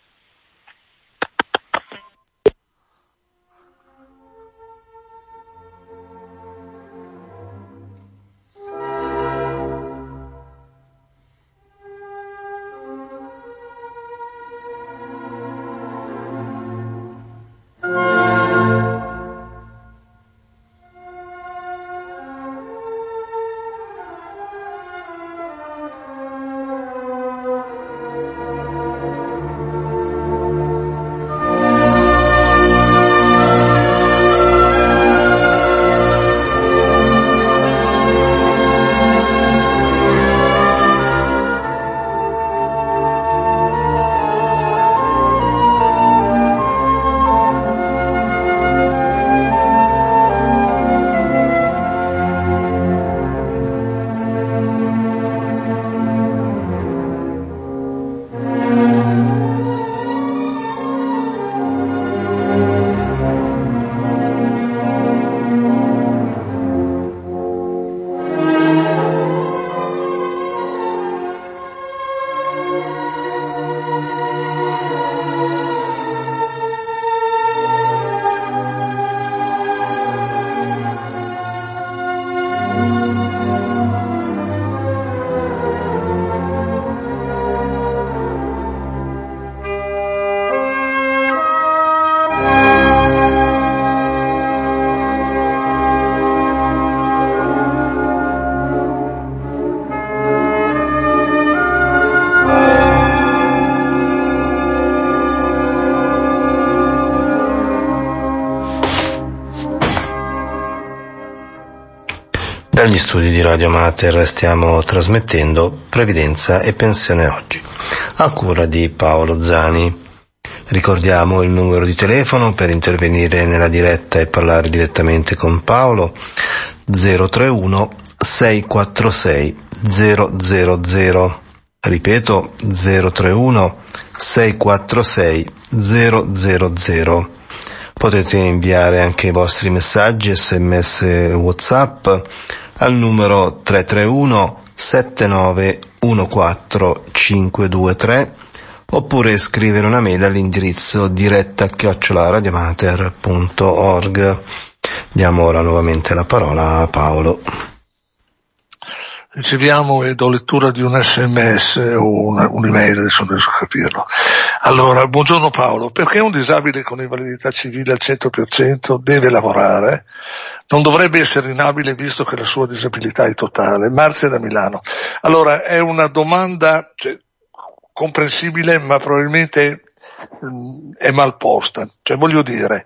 Dagli studi di Radio Mater stiamo trasmettendo Previdenza e Pensione Oggi, a cura di Paolo Zani. Ricordiamo il numero di telefono per intervenire nella diretta e parlare direttamente con Paolo: zero tre uno sei quattro sei zero zero zero. Ripeto, zero tre uno sei quattro sei zero zero zero. Potete inviare anche i vostri messaggi, sms, WhatsApp al numero tre tre uno sette nove uno quattro cinque due tre, oppure scrivere una mail all'indirizzo diretta chiocciola radiomater punto org. Diamo ora nuovamente la parola a Paolo. Riceviamo e do lettura di un sms o una, un'email, adesso non riesco a capirlo. Allora, buongiorno Paolo, perché un disabile con invalidità civile al cento per cento deve lavorare? Non dovrebbe essere inabile visto che la sua disabilità è totale. Marzia da Milano. Allora, è una domanda cioè, comprensibile, ma probabilmente mh, è mal posta. Cioè, voglio dire,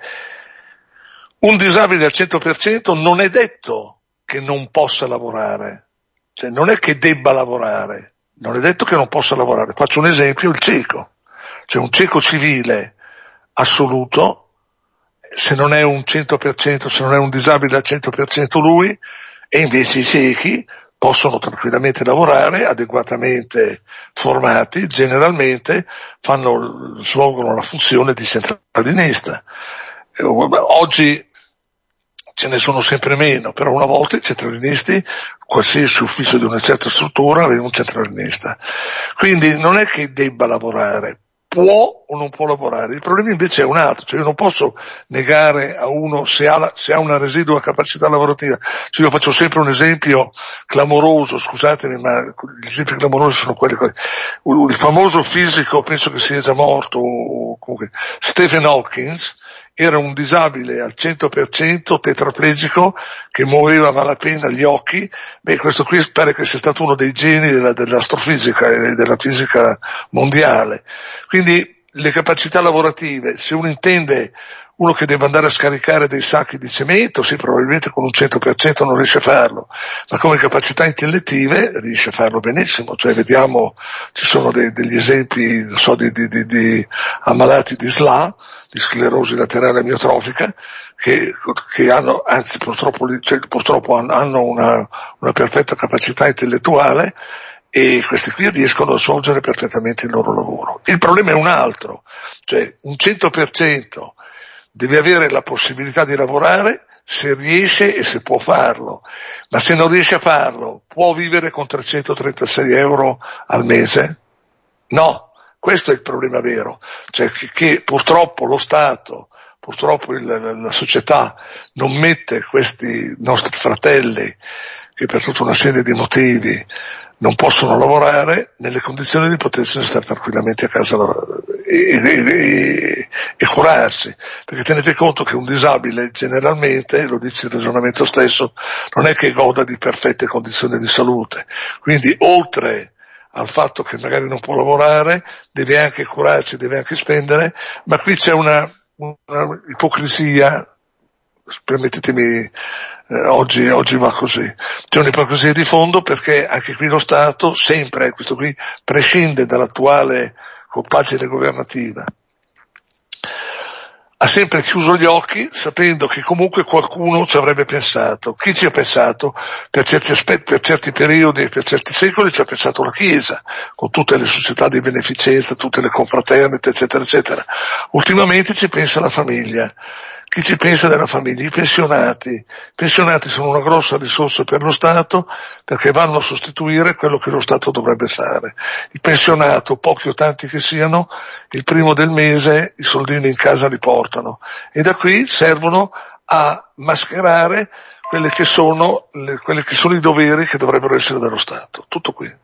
un disabile al cento per cento non è detto che non possa lavorare. Cioè, non è che debba lavorare. Non è detto che non possa lavorare. Faccio un esempio, il cieco. Cioè un cieco civile assoluto, se non è un cento per cento, se non è un disabile al cento per cento lui, e invece i ciechi possono tranquillamente lavorare, adeguatamente formati, generalmente fanno, svolgono la funzione di centralinista. Oggi ce ne sono sempre meno, però una volta i centralinisti, qualsiasi ufficio di una certa struttura aveva un centralinista. Quindi non è che debba lavorare, può o non può lavorare. Il problema invece è un altro, cioè io non posso negare a uno se ha, la, se ha una residua capacità lavorativa. Cioè io faccio sempre un esempio clamoroso, scusatemi, ma gli esempi clamorosi sono quelli, il famoso fisico, penso che sia già morto, comunque, Stephen Hawking, era un disabile al cento per cento, tetraplegico, che muoveva a malapena gli occhi. Beh, questo qui pare che sia stato uno dei geni della, dell'astrofisica e della fisica mondiale. Quindi le capacità lavorative, se uno intende uno che deve andare a scaricare dei sacchi di cemento, sì, probabilmente con un cento per cento non riesce a farlo, ma come capacità intellettive riesce a farlo benissimo. Cioè vediamo, ci sono dei, degli esempi, non so, di, di, di, di ammalati di S L A, di sclerosi laterale amiotrofica, che, che hanno, anzi purtroppo, cioè, purtroppo hanno una, una perfetta capacità intellettuale, e questi qui riescono a svolgere perfettamente il loro lavoro. Il problema è un altro, cioè un cento per cento deve avere la possibilità di lavorare se riesce e se può farlo, ma se non riesce a farlo, può vivere con trecentotrentasei euro al mese? No. Questo è il problema vero, cioè che, che purtroppo lo Stato, purtroppo il, la, la società non mette questi nostri fratelli, che per tutta una serie di motivi non possono lavorare, nelle condizioni di potersene stare tranquillamente a casa e, e, e, e curarsi. Perché tenete conto che un disabile generalmente, lo dice il ragionamento stesso, non è che goda di perfette condizioni di salute. Quindi oltre al fatto che magari non può lavorare, deve anche curarsi, deve anche spendere, ma qui c'è una, una ipocrisia, permettetemi, eh, oggi, oggi va così, c'è un'ipocrisia di fondo, perché anche qui lo Stato sempre, questo qui prescinde dall'attuale compagine governativa, ha sempre chiuso gli occhi sapendo che comunque qualcuno ci avrebbe pensato. Chi ci ha pensato? Per certi aspetti, per certi periodi e per certi secoli ci ha pensato la Chiesa, con tutte le società di beneficenza, tutte le confraternite, eccetera, eccetera. Ultimamente ci pensa la famiglia. Chi ci pensa della famiglia? I pensionati. I pensionati sono una grossa risorsa per lo Stato, perché vanno a sostituire quello che lo Stato dovrebbe fare. Il pensionato, pochi o tanti che siano, il primo del mese i soldini in casa li portano, e da qui servono a mascherare quelle che sono, le, quelli che sono i doveri che dovrebbero essere dello Stato. Tutto qui.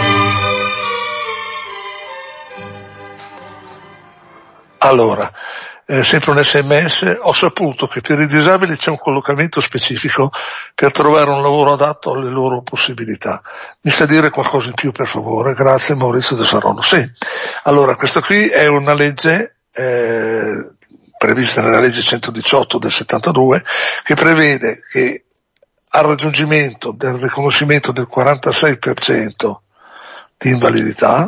Allora, eh, sempre un sms, ho saputo che per i disabili c'è un collocamento specifico per trovare un lavoro adatto alle loro possibilità. Mi sa dire qualcosa in più, per favore? Grazie, Maurizio De Saronno. Sì, allora questa qui è una legge eh, prevista nella legge centodiciotto del settantadue, che prevede che al raggiungimento del riconoscimento del quarantasei per cento di invalidità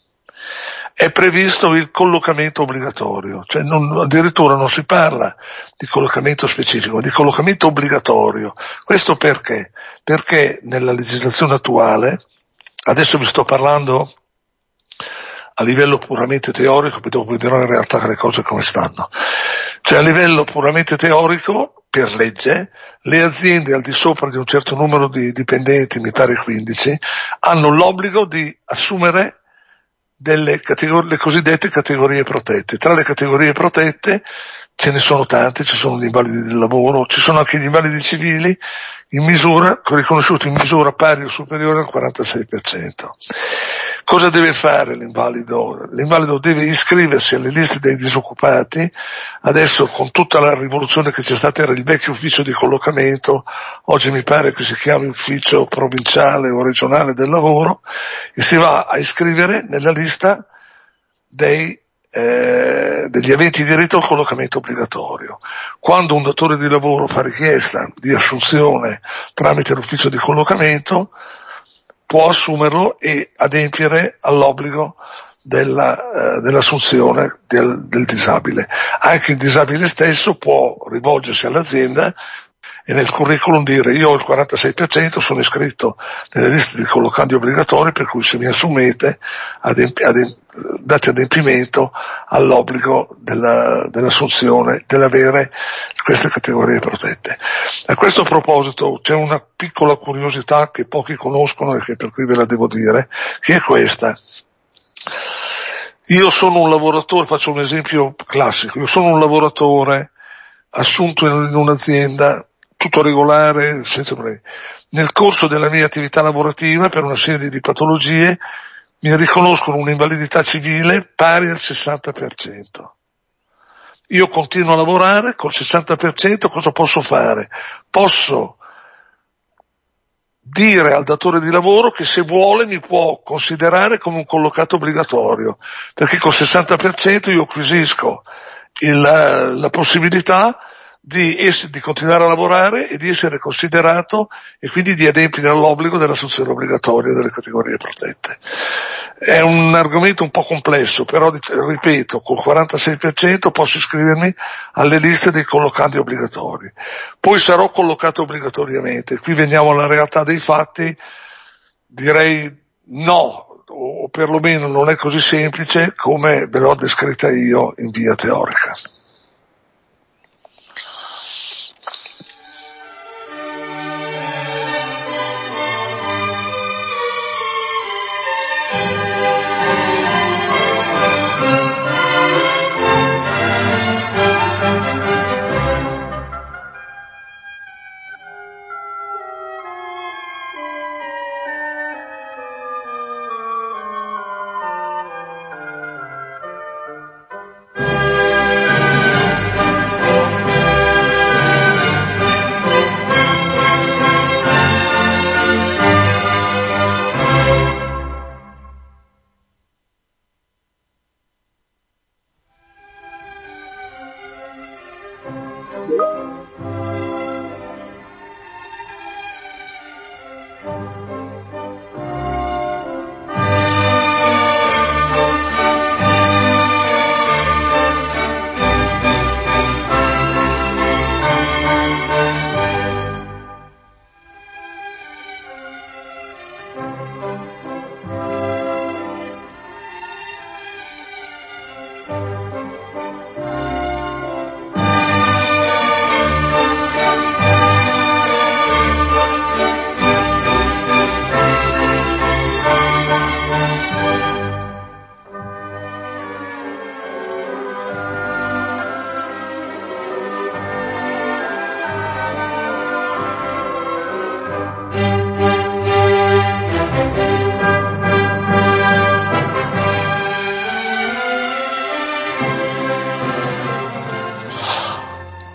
è previsto il collocamento obbligatorio, cioè non, addirittura non si parla di collocamento specifico, ma di collocamento obbligatorio. Questo perché? Perché nella legislazione attuale, adesso vi sto parlando a livello puramente teorico, poi dopo vi dirò in realtà le cose come stanno. Cioè a livello puramente teorico, per legge, le aziende al di sopra di un certo numero di dipendenti, mi pare quindici, hanno l'obbligo di assumere delle categorie, le cosiddette categorie protette. Tra le categorie protette ce ne sono tante, ci sono gli invalidi del lavoro, ci sono anche gli invalidi civili in misura, riconosciuti in misura pari o superiore al quarantasei per cento. Cosa deve fare l'invalido? L'invalido deve iscriversi alle liste dei disoccupati. Adesso, con tutta la rivoluzione che c'è stata, era il vecchio ufficio di collocamento, oggi mi pare che si chiami ufficio provinciale o regionale del lavoro, e si va a iscrivere nella lista dei Eh, degli aventi diritto al collocamento obbligatorio. Quando un datore di lavoro fa richiesta di assunzione tramite l'ufficio di collocamento, può assumerlo e adempiere all'obbligo della, eh, dell'assunzione del, del disabile. Anche il disabile stesso può rivolgersi all'azienda e nel curriculum dire: io ho il quarantasei per cento, sono iscritto nelle liste di collocandi obbligatori, per cui se mi assumete adempi, adempi, date adempimento all'obbligo della, dell'assunzione, dell'avere queste categorie protette. A questo proposito c'è una piccola curiosità che pochi conoscono e che per cui ve la devo dire, che è questa. Io sono un lavoratore, faccio un esempio classico, io sono un lavoratore assunto in, in un'azienda, tutto regolare, senza problemi. Nel corso della mia attività lavorativa, per una serie di patologie, mi riconoscono un'invalidità civile pari al sessanta per cento. Io continuo a lavorare col sessanta per cento, cosa posso fare? Posso dire al datore di lavoro che se vuole mi può considerare come un collocato obbligatorio, perché col sessanta per cento io acquisisco il, la possibilità di, ess- di continuare a lavorare e di essere considerato e quindi di adempiere all'obbligo dell'assunzione obbligatoria delle categorie protette. È un argomento un po' complesso, però ripeto, col quarantasei per cento posso iscrivermi alle liste dei collocandi obbligatori. Poi sarò collocato obbligatoriamente. Qui veniamo alla realtà dei fatti, direi no, o perlomeno non è così semplice come ve l'ho descritta io in via teorica.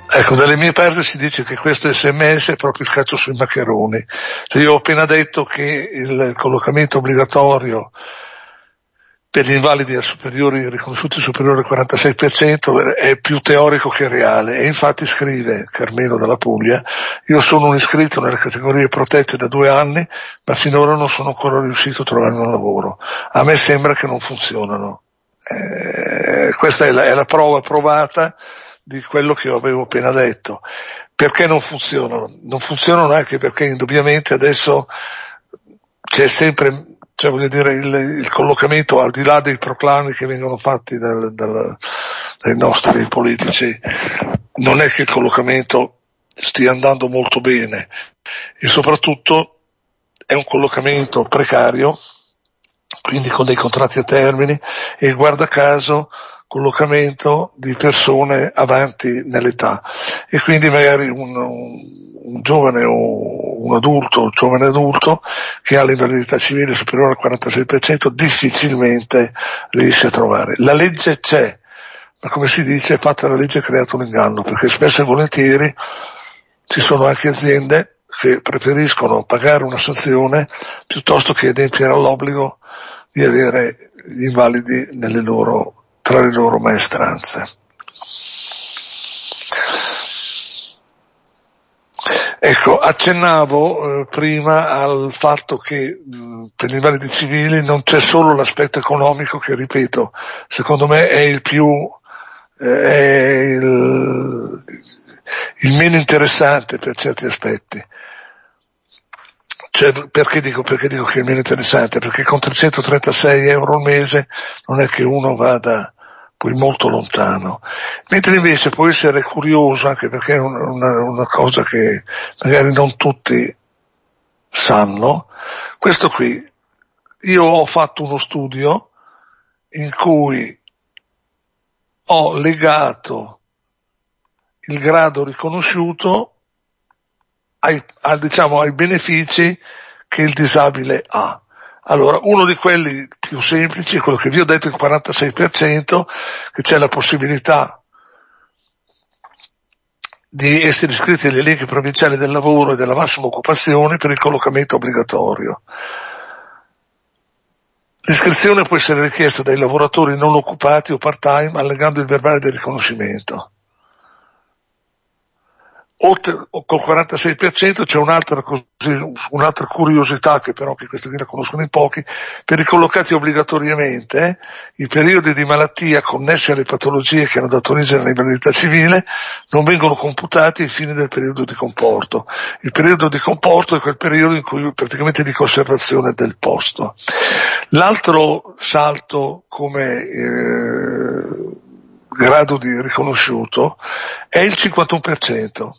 Ecco, dalle mie parti si dice che questo sms è proprio il calcio sui maccheroni. Cioè, io ho appena detto che il collocamento obbligatorio per gli invalidi superiori, riconosciuti superiori al quarantasei per cento è più teorico che reale, e infatti scrive Carmelo dalla Puglia: io sono un iscritto nelle categorie protette da due anni, ma finora non sono ancora riuscito a trovare un lavoro. A me sembra che non funzionano. Eh, questa è la, è la prova provata di quello che avevo appena detto. Perché non funzionano? Non funzionano anche perché indubbiamente adesso c'è sempre, cioè voglio dire, il, il collocamento, al di là dei proclami che vengono fatti dal, dal, dai nostri politici, non è che il collocamento stia andando molto bene, e soprattutto è un collocamento precario, quindi con dei contratti a termine, e guarda caso collocamento di persone avanti nell'età, e quindi magari un, un, un giovane o un adulto, un giovane adulto che ha l'invalidità civile superiore al quarantasei per cento difficilmente riesce a trovare. La legge c'è, ma come si dice, fatta la legge ha creato un inganno, perché spesso e volentieri ci sono anche aziende che preferiscono pagare una sanzione piuttosto che adempiere all'obbligo di avere gli invalidi nelle loro tra le loro maestranze. Ecco, accennavo eh, prima al fatto che mh, per gli invalidi civili non c'è solo l'aspetto economico, che ripeto, secondo me è il più eh, è il, il meno interessante per certi aspetti. Cioè, perché dico, perché dico che è meno interessante? Perché con trecentotrentasei euro al mese non è che uno vada poi molto lontano, mentre invece può essere curioso, anche perché è una, una, una cosa che magari non tutti sanno. Questo qui, io ho fatto uno studio in cui ho legato il grado riconosciuto ai, a, diciamo, ai benefici che il disabile ha. Allora, uno di quelli più semplici è quello che vi ho detto, il quarantasei per cento, che c'è la possibilità di essere iscritti agli elenchi provinciali del lavoro e della massima occupazione per il collocamento obbligatorio. L'iscrizione può essere richiesta dai lavoratori non occupati o part-time allegando il verbale del riconoscimento. Oltre, col quarantasei per cento c'è un'altra, così, un'altra curiosità, che però che questi qui la conoscono in pochi: per i collocati obbligatoriamente eh, i periodi di malattia connessi alle patologie che hanno dato origine all'invalidità civile non vengono computati ai fini del periodo di comporto. Il periodo di comporto è quel periodo in cui praticamente di conservazione del posto. L'altro salto come eh, grado di riconosciuto è il cinquantuno per cento.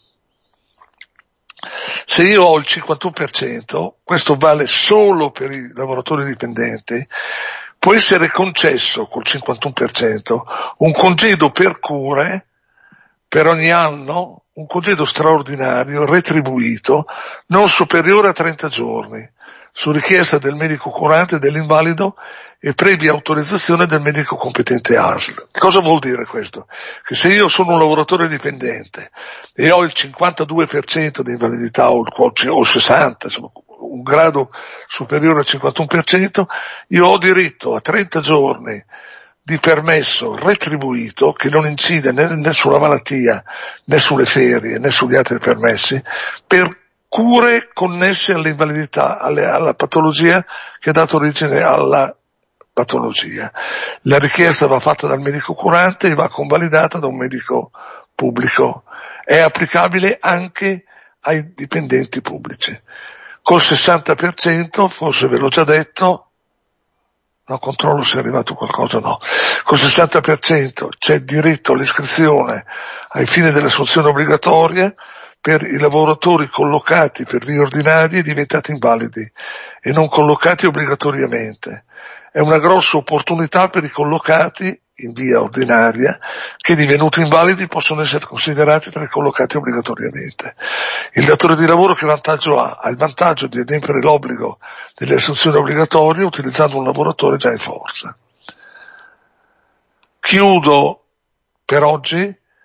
Se io ho il cinquantuno per cento, questo vale solo per i lavoratori dipendenti, può essere concesso col cinquantuno per cento un congedo per cure per ogni anno, un congedo straordinario retribuito non superiore a trenta giorni, su richiesta del medico curante dell'invalido e previa autorizzazione del medico competente A S L. Cosa vuol dire questo? Che se io sono un lavoratore dipendente e ho il cinquantadue per cento di invalidità o il sessanta per cento, insomma, un grado superiore al cinquantuno per cento, io ho diritto a trenta giorni di permesso retribuito che non incide né, né sulla malattia, né sulle ferie, né sugli altri permessi, per cure connesse all'invalidità, alle, alla patologia che ha dato origine alla patologia. La richiesta va fatta dal medico curante e va convalidata da un medico pubblico. È applicabile anche ai dipendenti pubblici. Col sessanta per cento, forse ve l'ho già detto, no, controllo se è arrivato qualcosa, no. Col sessanta per cento c'è diritto all'iscrizione ai fini dell'assunzione obbligatoria per i lavoratori collocati per via ordinaria e diventati invalidi e non collocati obbligatoriamente. È una grossa opportunità per i collocati in via ordinaria che, divenuti invalidi, possono essere considerati tra i collocati obbligatoriamente. Il datore di lavoro che vantaggio ha? Ha il vantaggio di adempiere l'obbligo delle assunzioni obbligatorie utilizzando un lavoratore già in forza. Chiudo per oggi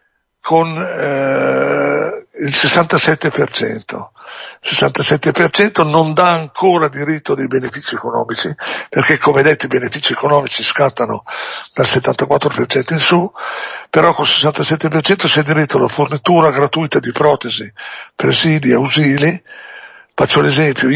con eh, il sessantasette per cento. Il sessantasette per cento non dà ancora diritto dei benefici economici, perché come detto i benefici economici scattano dal settantaquattro per cento in su, però con il sessantasette per cento c'è diritto alla fornitura gratuita di protesi, presidi e ausili. Faccio l'esempio,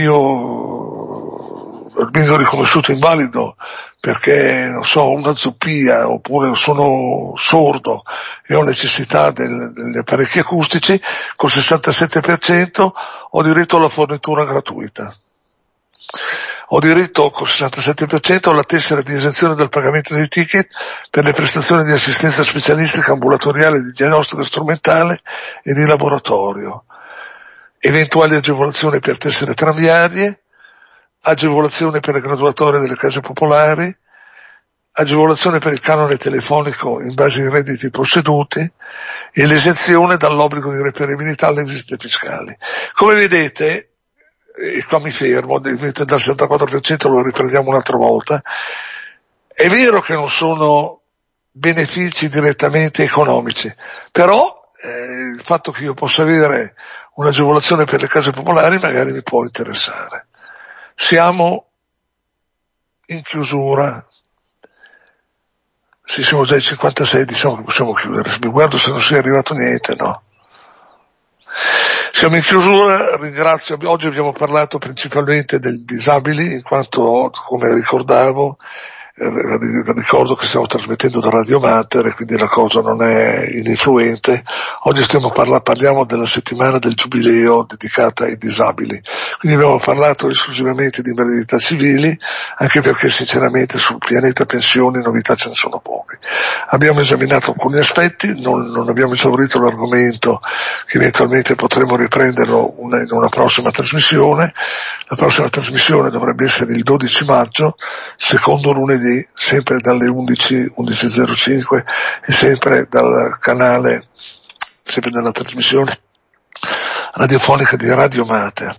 io vengo riconosciuto invalido perché, non so, ho una zoppia oppure sono sordo e ho necessità del, degli apparecchi acustici, col sessantasette per cento ho diritto alla fornitura gratuita. Ho diritto col sessantasette per cento alla tessera di esenzione dal pagamento dei ticket per le prestazioni di assistenza specialistica ambulatoriale, di diagnostica strumentale e di laboratorio. Eventuali agevolazioni per tessere tranviarie, agevolazione per le graduatorie delle case popolari, agevolazione per il canone telefonico in base ai redditi posseduti e l'esenzione dall'obbligo di reperibilità alle visite fiscali. Come vedete, e qua mi fermo, dal settantaquattro per cento lo riprendiamo un'altra volta, è vero che non sono benefici direttamente economici, però eh, il fatto che io possa avere un'agevolazione per le case popolari magari mi può interessare. Siamo in chiusura. Sì, siamo già ai cinquantasei, diciamo che possiamo chiudere. Mi guardo se non sia arrivato niente, no. Siamo in chiusura, ringrazio, oggi abbiamo parlato principalmente dei disabili, in quanto, come ricordavo, ricordo che stiamo trasmettendo da Radio Mater e quindi la cosa non è ininfluente. Oggi stiamo parla, parliamo della settimana del giubileo dedicata ai disabili, quindi abbiamo parlato esclusivamente di invalidità civili, anche perché sinceramente sul pianeta pensioni novità ce ne sono poche. Abbiamo esaminato alcuni aspetti, non, non abbiamo esaurito l'argomento, che eventualmente potremo riprenderlo una, in una prossima trasmissione. La prossima trasmissione dovrebbe essere il dodici maggio, secondo lunedì, sempre dalle undici, undici e zero cinque e sempre dal canale, sempre dalla trasmissione radiofonica di Radio Mater.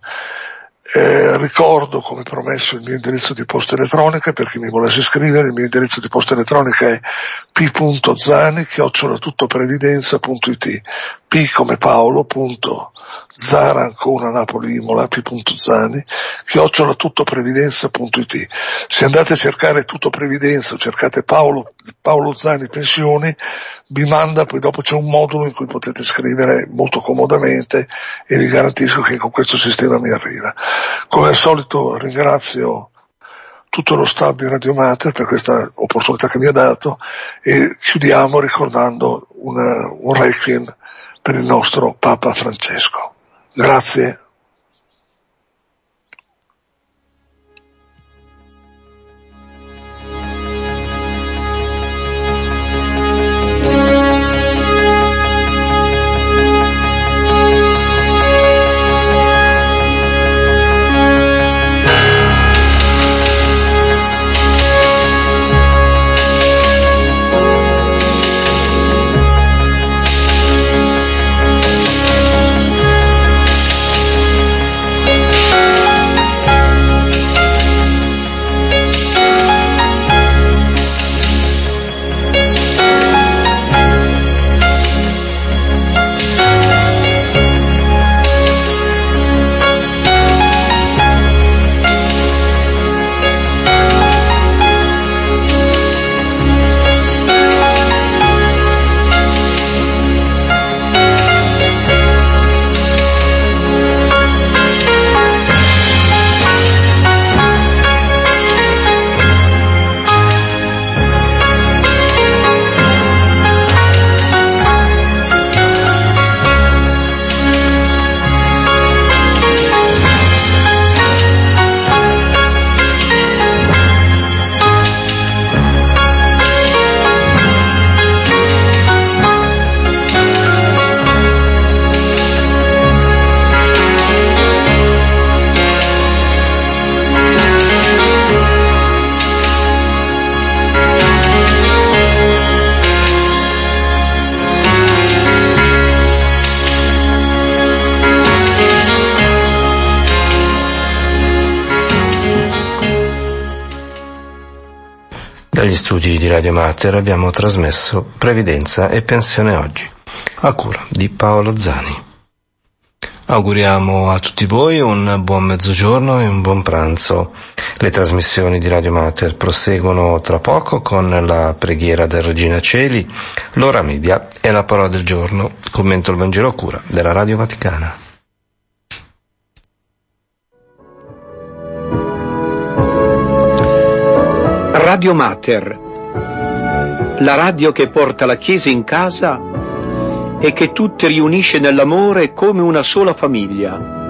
Eh, ricordo, come promesso, il mio indirizzo di posta elettronica per chi mi volesse scrivere. Il mio indirizzo di posta elettronica è p punto zani chiocciola tuttoprevidenza punto it, p come Paolo, punto Zara ancora Napoli Imola, p punto zani chiocciola tuttoprevidenza punto it. Se andate a cercare Tutto Previdenza o cercate Paolo, Paolo Zani Pensioni, vi manda, poi dopo c'è un modulo in cui potete scrivere molto comodamente e vi garantisco che con questo sistema mi arriva. Come al solito ringrazio tutto lo staff di Radio Mater per questa opportunità che mi ha dato e chiudiamo ricordando una, un requiem per il nostro Papa Francesco. Grazie. Dagli studi di Radio Mater abbiamo trasmesso Previdenza e Pensione Oggi. a cura di Paolo Zani. Auguriamo a tutti voi un buon mezzogiorno e un buon pranzo. Le trasmissioni di Radio Mater proseguono tra poco con la preghiera del Regina Celi, l'ora media e la parola del giorno, commento il Vangelo a cura della Radio Vaticana. Radio Mater, la radio che porta la Chiesa in casa e che tutti riunisce nell'amore come una sola famiglia.